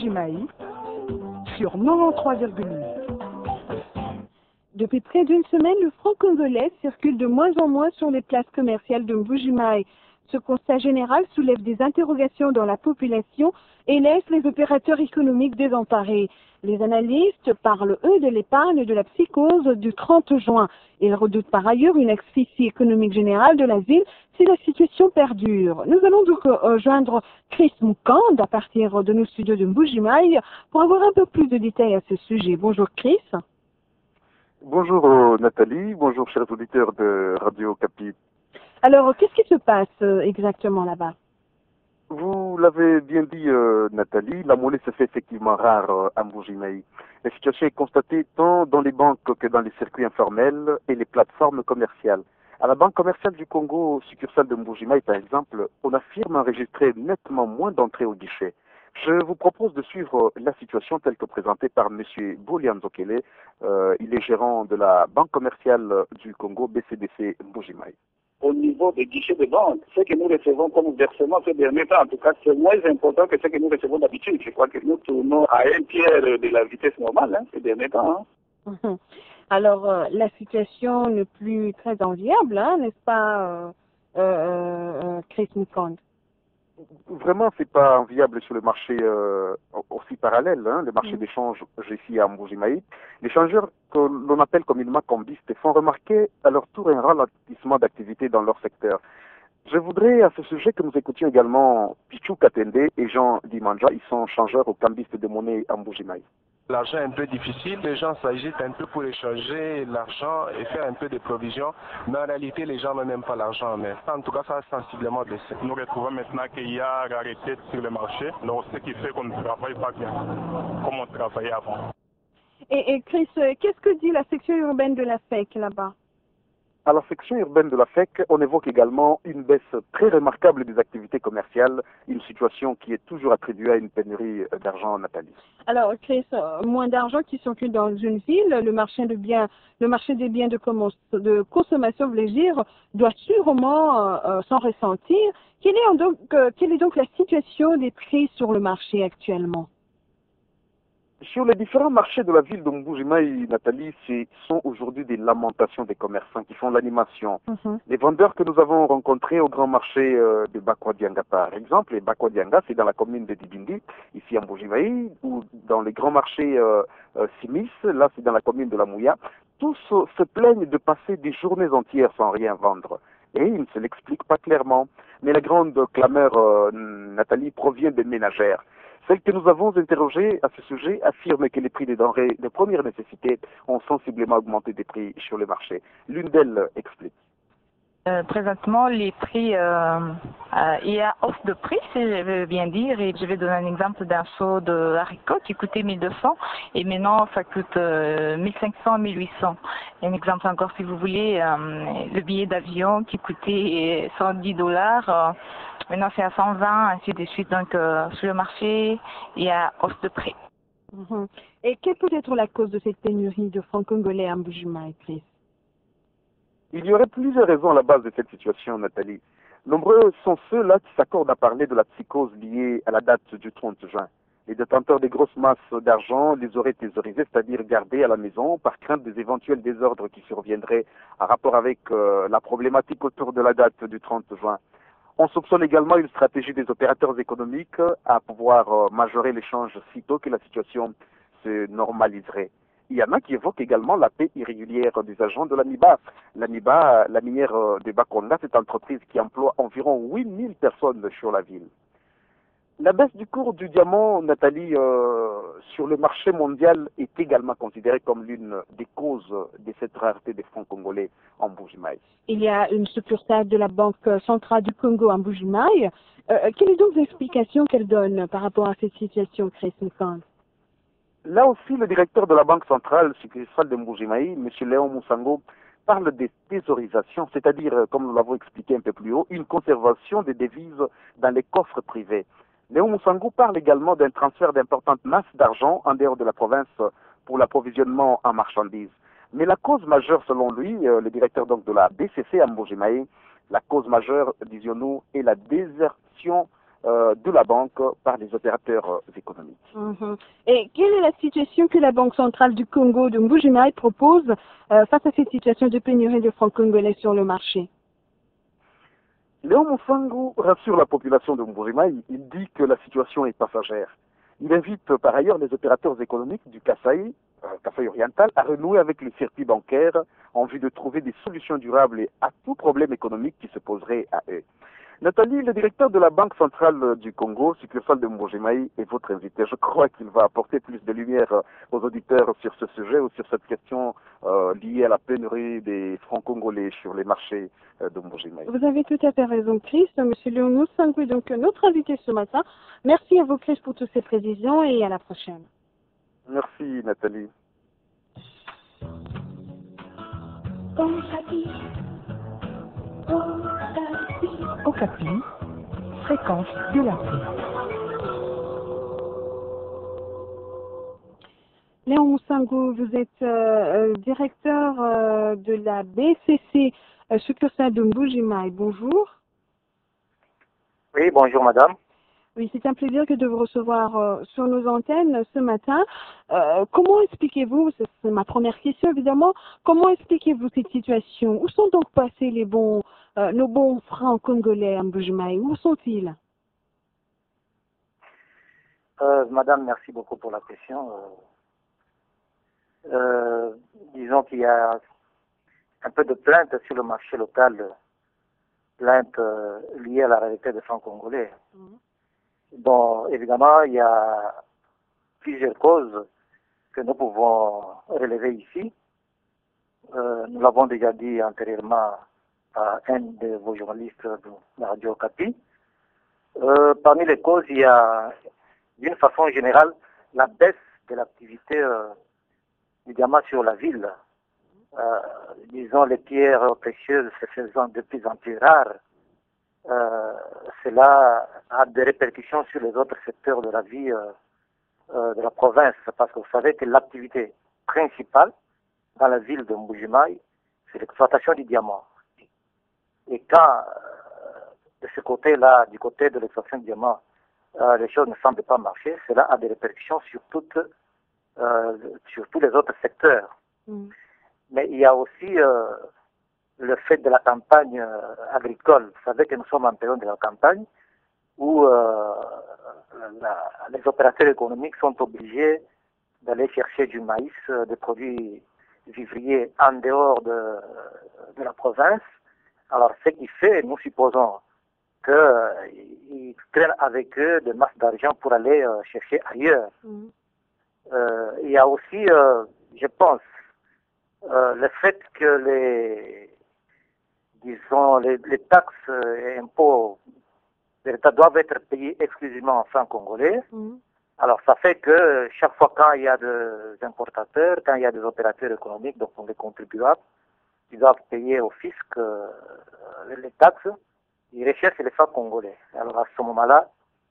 Mbujimayi sur 93,8. Depuis près d'une semaine, le franc congolais circule de moins en moins sur les places commerciales de Mbujimayi. Ce constat général soulève des interrogations dans la population et laisse les opérateurs économiques désemparés. Les analystes parlent, eux, de l'épargne et de la psychose du 30 juin. Ils redoutent par ailleurs une asphyxie économique générale de la ville si la situation perdure. Nous allons donc joindre Chris Mukand à partir de nos studios de Mbujimayi pour avoir un peu plus de détails à ce sujet. Bonjour Chris. Bonjour Nathalie, bonjour chers auditeurs de Radio Capi. Alors, qu'est-ce qui se passe exactement là-bas? Vous l'avez bien dit Nathalie, la monnaie se fait effectivement rare à Mbujimayi. La situation est constatée tant dans les banques que dans les circuits informels et les plateformes commerciales. À la Banque commerciale du Congo, succursale de Mbujimayi par exemple, on affirme enregistrer nettement moins d'entrées au guichet. Je vous propose de suivre la situation telle que présentée par M. Bolian Zokele. Il est gérant de la Banque commerciale du Congo, BCDC Mbujimayi. Au niveau des guichets de banque, ce que nous recevons comme versement ces derniers temps, en tout cas, c'est moins important que ce que nous recevons d'habitude. Je crois que nous tournons à un tiers de la vitesse normale ces derniers temps. Alors, la situation n'est plus très enviable, n'est-ce pas, Chris Mukand? Vraiment, c'est pas enviable sur le marché aussi parallèle, le marché d'échange ici à Mbujimayi. Les changeurs que l'on appelle communément combistes font remarquer à leur tour un ralentissement d'activité dans leur secteur. Je voudrais à ce sujet que nous écoutions également Pichou Katende et Jean Dimanja, ils sont changeurs aux cambistes de monnaie à Mbujimayi. L'argent est un peu difficile, les gens s'agitent un peu pour échanger l'argent et faire un peu de provisions, mais en réalité les gens n'aiment pas l'argent, mais en tout cas ça a sensiblement baissé. Nous retrouvons maintenant qu'il y a rareté sur le marché, donc ce qui fait qu'on ne travaille pas bien comme on travaillait avant. Et Chris, qu'est-ce que dit la section urbaine de la FEC là-bas? À la section urbaine de la FEC, on évoque également une baisse très remarquable des activités commerciales, une situation qui est toujours attribuée à une pénurie d'argent, Nathalie. Alors, Chris, moins d'argent qui circule dans une ville, le marché des biens de consommation, voulais dire, doit sûrement s'en ressentir. Quelle est donc la situation des prix sur le marché actuellement? Sur les différents marchés de la ville de Mbujimayi, Nathalie, ce sont aujourd'hui des lamentations des commerçants qui font l'animation. Les vendeurs que nous avons rencontrés au grand marché de Bakwadianga, par exemple, et Bakwadianga, c'est dans la commune de Dibindi, ici à Mbujimayi, ou dans les grands marchés Simis, là c'est dans la commune de la Mouya, tous se plaignent de passer des journées entières sans rien vendre. Et ils ne se l'expliquent pas clairement. Mais la grande clameur, Nathalie, provient des ménagères. Celles que nous avons interrogées à ce sujet affirment que les prix des denrées de première nécessité ont sensiblement augmenté des prix sur le marché. L'une d'elles explique. Présentement, les prix, il y a hausse de prix, si je veux bien dire, et je vais donner un exemple d'un seau de haricots qui coûtait 1200 et maintenant ça coûte 1500, 1800. Un exemple encore, si vous voulez, le billet d'avion qui coûtait 110 $, maintenant c'est à 120, ainsi de suite. Donc sur le marché, il y a hausse de prix. Et quelle peut être la cause de cette pénurie de francs congolais à Mbujimayi, Chris? Il y aurait plusieurs raisons à la base de cette situation, Nathalie. Nombreux sont ceux-là qui s'accordent à parler de la psychose liée à la date du 30 juin. Les détenteurs des grosses masses d'argent les auraient thésaurisés, c'est-à-dire gardés à la maison par crainte des éventuels désordres qui surviendraient en rapport avec la problématique autour de la date du 30 juin. On soupçonne également une stratégie des opérateurs économiques à pouvoir majorer l'échange sitôt que la situation se normaliserait. Il y en a qui évoquent également la paix irrégulière des agents de l'AMIBA. L'AMIBA, la minière de Bakonga, c'est une entreprise qui emploie environ 8000 personnes sur la ville. La baisse du cours du diamant, Nathalie, sur le marché mondial est également considérée comme l'une des causes de cette rareté des francs congolais en Mbujimayi. Il y a une succursale de la Banque centrale du Congo en Mbujimayi. Quelle est donc l'explication qu'elle donne par rapport à cette situation, Chris Mukand? Là aussi, le directeur de la Banque centrale, succursale de Mbujimayi, M. Léon Moussango, parle de thésaurisation, c'est-à-dire, comme nous l'avons expliqué un peu plus haut, une conservation des devises dans les coffres privés. Léon Moussango parle également d'un transfert d'importantes masses d'argent en dehors de la province pour l'approvisionnement en marchandises. Mais la cause majeure, selon lui, le directeur donc de la BCC à Mbujimayi, la cause majeure, disions-nous, est la désertion de la banque par les opérateurs économiques. Et quelle est la situation que la Banque centrale du Congo de Mbuji-Mayi propose face à cette situation de pénurie de francs congolais sur le marché? Léon Moussango rassure la population de Mbuji-Mayi. Il dit que la situation est passagère. Il invite par ailleurs les opérateurs économiques du Kasaï oriental à renouer avec le circuit bancaire en vue de trouver des solutions durables à tout problème économique qui se poserait à eux. Nathalie, le directeur de la Banque centrale du Congo, succursale de Mbuji-Mayi, est votre invité. Je crois qu'il va apporter plus de lumière aux auditeurs sur ce sujet ou sur cette question liée à la pénurie des francs congolais sur les marchés de Mbuji-Mayi. Vous avez tout à fait raison, Chris. Monsieur Léon Moussango est donc notre invité ce matin. Merci à vous, Chris, pour toutes ces précisions et à la prochaine. Merci, Nathalie. Okapi, fréquence de la paix. Léon Moussango, vous êtes directeur de la BCC succursale de Mbuji-Mayi. Bonjour. Oui, bonjour madame. Oui, c'est un plaisir que de vous recevoir sur nos antennes ce matin. Comment expliquez-vous, c'est ma première question évidemment, comment expliquez-vous cette situation? Où sont donc passés nos bons francs congolais à Mbuji-Mayi? Où sont-ils? Madame, merci beaucoup pour la question. Disons qu'il y a un peu de plaintes sur le marché local, plaintes liées à la réalité des francs congolais. Bon, évidemment, il y a plusieurs causes que nous pouvons relever ici. Nous l'avons déjà dit antérieurement à un de vos journalistes de la radio Okapi. Parmi les causes, il y a, d'une façon générale, la baisse de l'activité du diamant sur la ville. Disons, les pierres précieuses se faisant de plus en plus rares. Cela a des répercussions sur les autres secteurs de la vie de la province, parce que vous savez que l'activité principale dans la ville de Mbuji-Mayi, c'est l'exploitation du diamant. Et quand, de ce côté-là, du côté de l'exploitation du diamant, les choses ne semblent pas marcher, cela a des répercussions sur tous les autres secteurs. Mais il y a aussi le fait de la campagne agricole. Vous savez que nous sommes en période de la campagne où les opérateurs économiques sont obligés d'aller chercher du maïs, des produits vivriers en dehors de la province. Alors, ce qui fait, nous supposons, qu'ils traînent avec eux des masses d'argent pour aller chercher ailleurs. Il y a aussi, je pense, le fait que les taxes et impôts de l'État doivent être payés exclusivement en francs congolais. Alors ça fait que chaque fois quand il y a des importateurs, quand il y a des opérateurs économiques, donc les contribuables, ils doivent payer au fisc les taxes, ils recherchent les francs congolais. Alors à ce moment-là,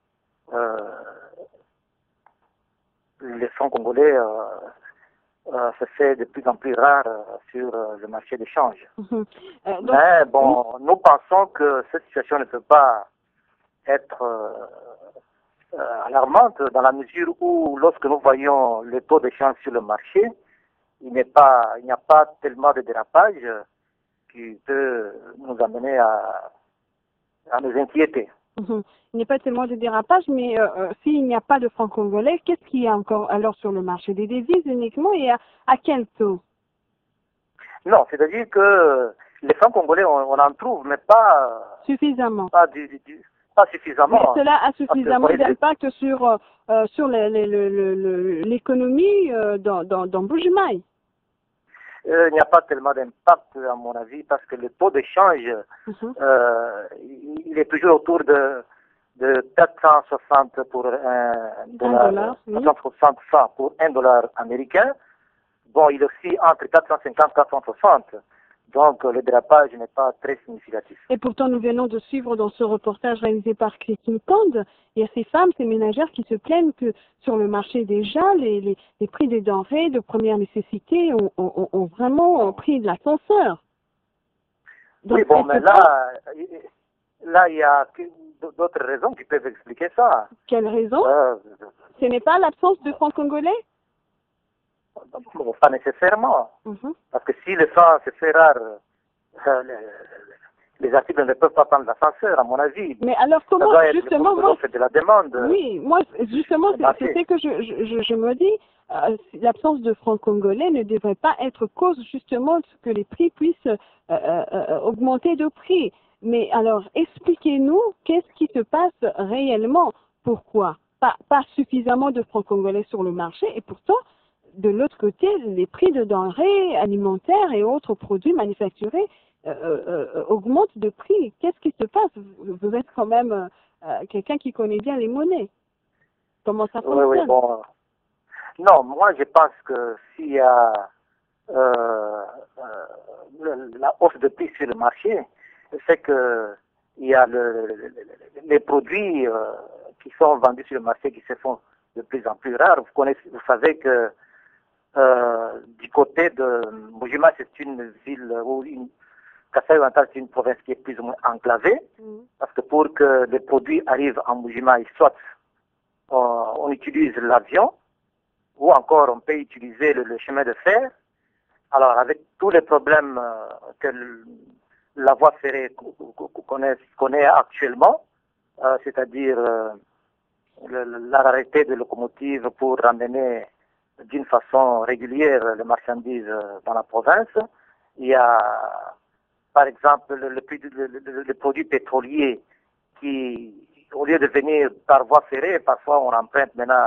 les francs congolais se fait de plus en plus rare sur le marché d'échange. Mais bon, nous pensons que cette situation ne peut pas être alarmante dans la mesure où, lorsque nous voyons le taux d'échange sur le marché, il n'y a pas tellement de dérapage qui peut nous amener à nous inquiéter. Il n'y a pas tellement de dérapage, mais s'il n'y a pas de francs congolais, qu'est-ce qu'il y a encore alors sur le marché? Des devises uniquement, et à quel taux? Non, c'est-à-dire que les francs congolais, on en trouve, mais pas suffisamment. Pas suffisamment. Mais cela a suffisamment d'impact sur l'économie dans Mbuji-Mayi. Il n'y a pas tellement d'impact, à mon avis, parce que le taux d'échange, il est toujours autour de 460 pour un dollar, 460 francs pour $1 américain. Bon, il est aussi entre 450 et 460. Donc, le dérapage n'est pas très significatif. Et pourtant, nous venons de suivre dans ce reportage réalisé par Christine Pond, il y a ces femmes, ces ménagères qui se plaignent que sur le marché déjà, les prix des denrées de première nécessité ont vraiment pris de l'ascenseur. Oui, bon, mais là, il y a d'autres raisons qui peuvent expliquer ça. Quelle raison? Ce n'est pas l'absence de francs congolais? Bon, pas nécessairement. Parce que si le franc se fait rare, les articles ne peuvent pas prendre l'ascenseur, à mon avis. Mais alors comment, justement, moi... de la demande. Oui, moi, justement, c'est ce que je me dis. L'absence de francs congolais ne devrait pas être cause, justement, que les prix puissent augmenter de prix. Mais alors, expliquez-nous, qu'est-ce qui se passe réellement? Pourquoi pas suffisamment de francs congolais sur le marché, et pourtant, de l'autre côté, les prix de denrées alimentaires et autres produits manufacturés augmentent de prix. Qu'est-ce qui se passe? Vous êtes quand même quelqu'un qui connaît bien les monnaies. Comment ça fonctionne? Oui, bon. Non, moi je pense que s'il y a la hausse de prix sur le marché, c'est que il y a les produits qui sont vendus sur le marché qui se font de plus en plus rares. Vous savez que du côté de Mbujima, c'est une ville où Kasai-Oriental, c'est une province qui est plus ou moins enclavée, parce que pour que les produits arrivent en Mbujima, soit on utilise l'avion, ou encore on peut utiliser le chemin de fer. Alors avec tous les problèmes que la voie ferrée connaît actuellement, c'est-à-dire la rareté de locomotives pour ramener d'une façon régulière les marchandises dans la province. Il y a, par exemple, le produit pétrolier qui, au lieu de venir par voie ferrée, parfois on emprunte maintenant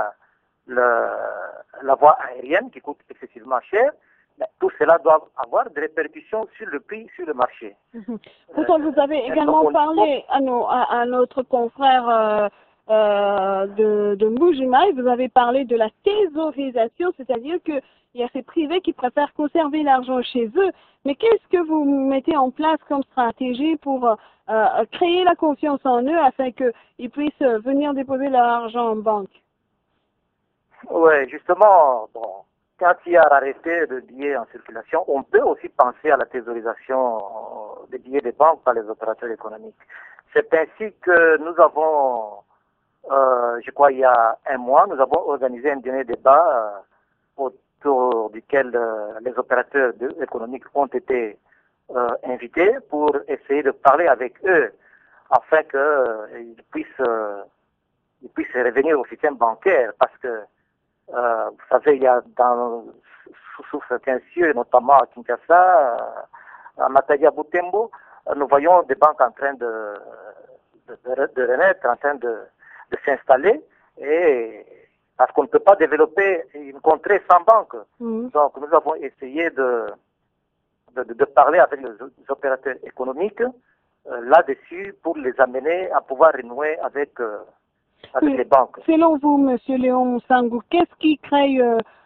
la voie aérienne qui coûte excessivement cher. Mais tout cela doit avoir des répercussions sur le prix, sur le marché. Pourtant, vous avez également parlé à notre confrère de Mbujima, et vous avez parlé de la thésaurisation, c'est-à-dire qu'il y a ces privés qui préfèrent conserver l'argent chez eux. Mais qu'est-ce que vous mettez en place comme stratégie pour créer la confiance en eux afin qu'ils puissent venir déposer leur argent en banque? Oui, justement, bon, quand il y a rareté de billets en circulation, on peut aussi penser à la thésaurisation des billets des banques par les opérateurs économiques. C'est ainsi que nous avons, je crois il y a un mois, nous avons organisé un dernier débat autour duquel les opérateurs économiques ont été invités pour essayer de parler avec eux afin qu'ils puissent revenir au système bancaire, parce que vous savez, il y a sous certains cieux, notamment à Kinshasa, à Matadi, à Butembo, nous voyons des banques en train de renaître, en train de s'installer, et parce qu'on ne peut pas développer une contrée sans banque. Donc nous avons essayé de parler avec les opérateurs économiques là-dessus pour les amener à pouvoir renouer avec les banques. Selon vous, Monsieur Léon Sangou, qu'est-ce qui crée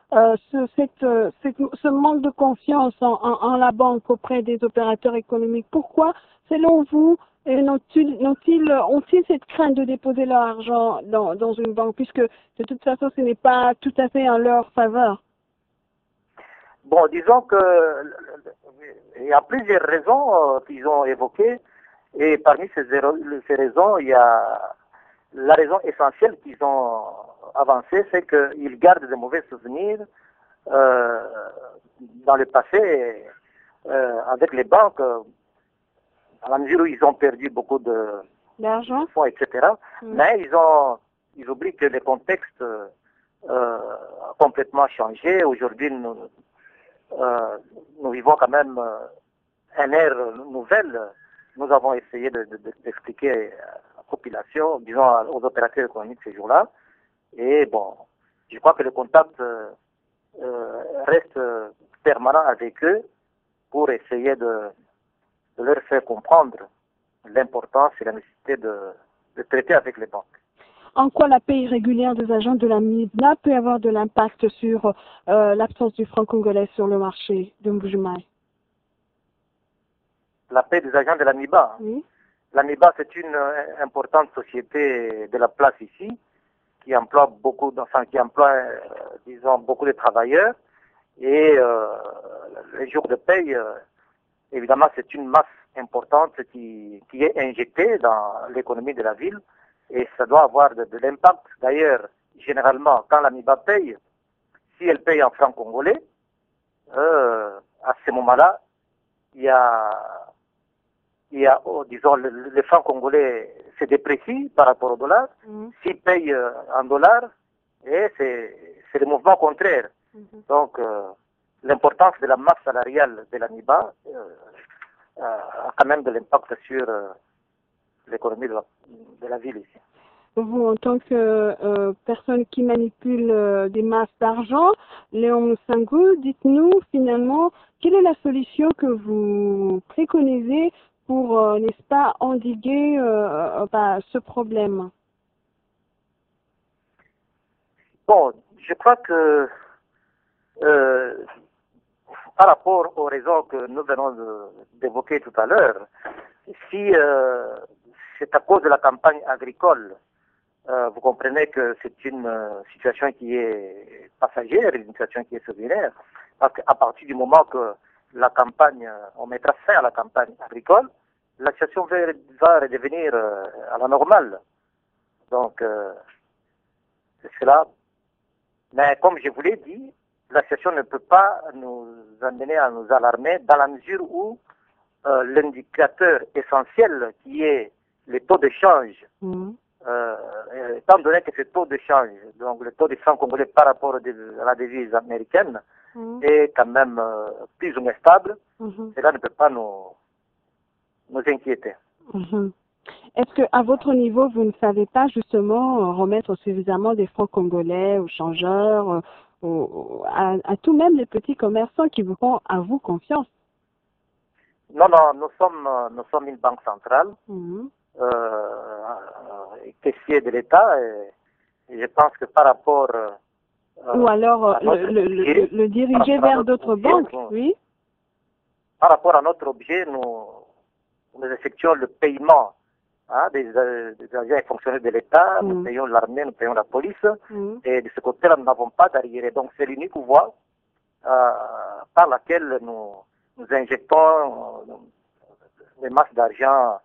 ce manque de confiance en la banque auprès des opérateurs économiques? Pourquoi, selon vous, ont-ils cette crainte de déposer leur argent dans une banque, puisque de toute façon ce n'est pas tout à fait en leur faveur? Bon, disons que il y a plusieurs raisons qu'ils ont évoquées, et parmi ces raisons, il y a la raison essentielle qu'ils ont avancée, c'est qu'ils gardent de mauvais souvenirs dans le passé avec les banques, à la mesure où ils ont perdu beaucoup d'argent, fonds, etc. Mais ils oublient que le contexte a complètement changé. Aujourd'hui, nous vivons quand même une ère nouvelle. Nous avons essayé d'expliquer population, disons aux opérateurs économiques ces jours-là. Et bon, je crois que le contact reste permanent avec eux pour essayer de leur faire comprendre l'importance et la nécessité de traiter avec les banques. En quoi la paie irrégulière des agents de la MIBNA peut avoir de l'impact sur l'absence du franc congolais sur le marché de Mbujimai? La paie des agents de la MIBA. Oui. La MIBA, c'est une importante société de la place ici, qui emploie beaucoup d'enfants, disons, beaucoup de travailleurs. Et les jours de paye, évidemment, c'est une masse importante qui est injectée dans l'économie de la ville et ça doit avoir de l'impact. D'ailleurs, généralement, quand l'AMIBA paye, si elle paye en francs congolais, à ce moment-là, il y a disons, le franc congolais se déprécie par rapport au dollar. S'il paye en dollars, et c'est le mouvement contraire. Donc, l'importance de la masse salariale de l'AMIBA a quand même de l'impact sur l'économie de la ville ici. Vous, en tant que personne qui manipule des masses d'argent, Léon Moussangou, dites-nous finalement, quelle est la solution que vous préconisez pour, n'est-ce pas, endiguer ce problème? Bon, je crois que par rapport aux raisons que nous venons d'évoquer tout à l'heure, si c'est à cause de la campagne agricole, vous comprenez que c'est une situation qui est passagère, une situation qui est saisonnière, parce qu'à partir du moment que la campagne, on mettra fin à la campagne agricole, la situation va redevenir à la normale. Donc, c'est cela. Mais comme je vous l'ai dit, la situation ne peut pas nous amener à nous alarmer dans la mesure où l'indicateur essentiel qui est le taux de change, étant donné que ce taux de change, donc le taux de franc congolais par rapport à la devise américaine, est quand même plus ou moins stable, cela ne peut pas nous inquiéter. Est-ce qu'à votre niveau, vous ne savez pas justement remettre suffisamment des francs congolais aux changeurs, à tout même les petits commerçants qui vous font à vous confiance? Non, nous sommes une banque centrale, caissier de l'État, et je pense que par rapport... ou alors le diriger vers d'autres banques, oui. Par rapport à notre objet, nous effectuons le paiement des agents et fonctionnaires de l'État, nous payons l'armée, nous payons la police, et de ce côté-là, nous n'avons pas d'arriéré. Donc c'est l'unique voie par laquelle nous injectons des masses d'argent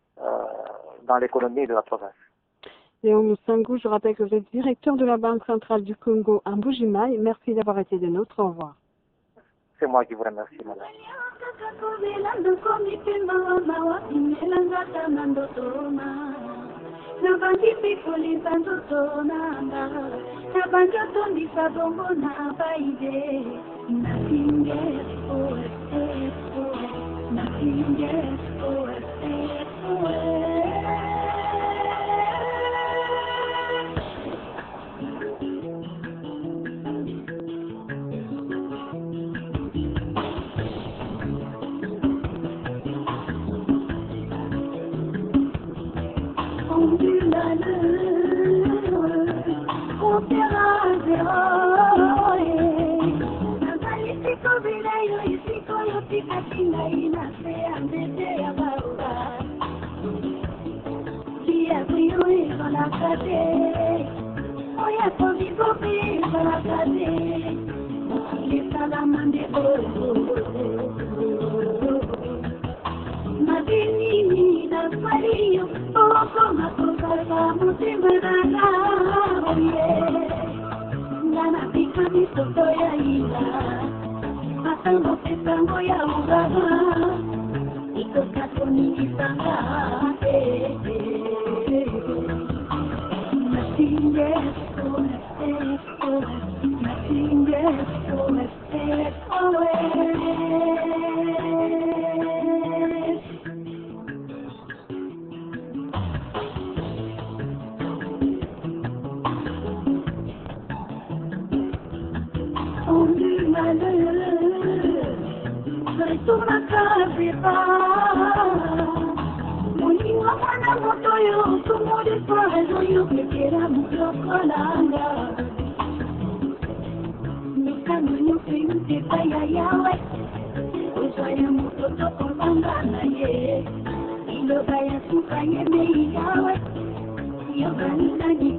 dans l'économie de la province. Léon Moussangou, je rappelle que vous êtes directeur de la Banque centrale du Congo à Mbuji-Mayi. Merci d'avoir été de notre. Au revoir. C'est moi qui vous remercie, madame.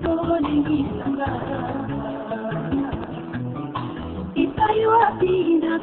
If I